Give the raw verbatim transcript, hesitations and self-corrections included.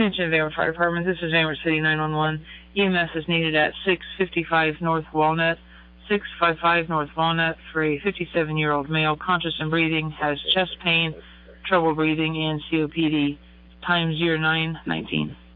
Attention Vanward Fire Department, this is Vanward City nine one one. E M S is needed at six fifty-five North Walnut, six fifty-five North Walnut for a fifty-seven-year-old male, conscious and breathing, has chest pain, trouble breathing, and C O P D. Time zero nine nineteen.